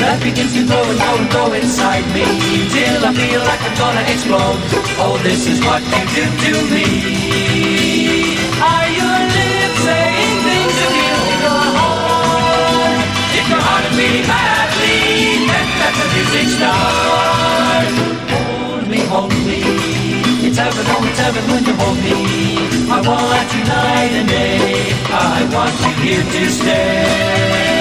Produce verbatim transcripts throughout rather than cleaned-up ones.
that begins to grow and grow and grow inside me, till I feel like I'm gonna explode. Oh, this is what you do to me. Are your lips saying things you feel in your heart? If your heart is beating badly, then let the music start. Hold me, hold me. It's heaven, oh, it's heaven when you hold me. I want you night and day. I want you here to stay.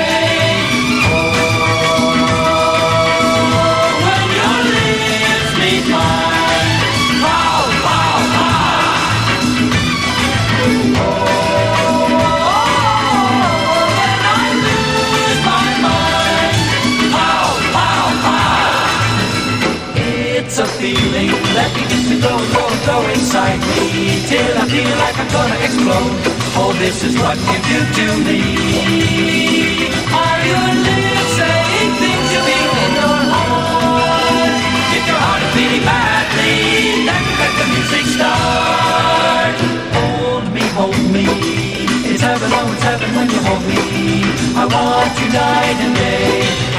It's a feeling that begins to grow, grow, grow inside me, till I feel like I'm gonna explode. Oh, this is what you do to me. Are your lips saying things you feel in your heart? If your heart is beating badly, then let the music start. Hold me, hold me. It's heaven, oh, it's heaven when you hold me. I want you night and day.